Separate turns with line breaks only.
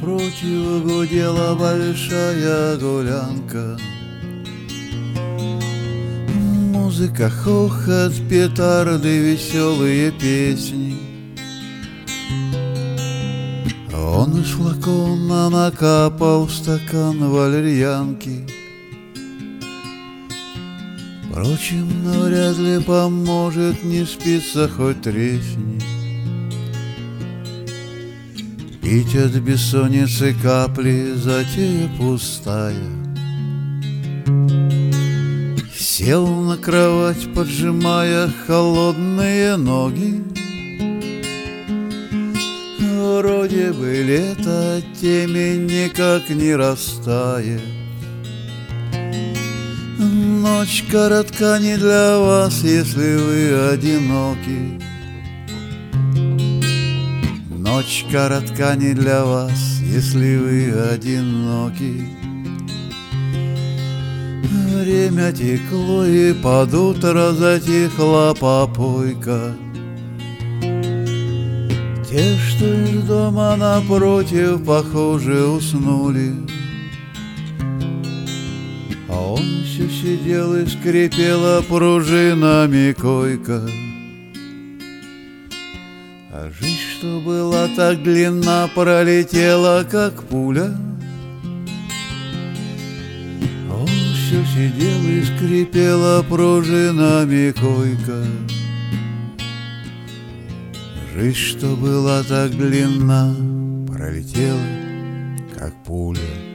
напротив гудела большая гулянка. Музыка, хохот, петарды, веселые песни. Он из флакона накапал в стакан валерьянки. Впрочем, навряд ли поможет, не спится хоть тресни. Пить от бессонницы капли, затея пустая. Сел на кровать, поджимая холодные ноги. Вроде бы лето, темень никак не растает. Ночь коротка не для вас, если вы одиноки. Ночь коротка не для вас, если вы одиноки. Время текло, и под утро затихла попойка. Те, что из дома напротив, похоже, уснули. А он все сидел и скрипела пружинами койка. А жизнь, что была так длинна, пролетела, как пуля. А он все сидел и скрипела пружинами койка. Жизнь, что была так длинна, пролетела, как пуля.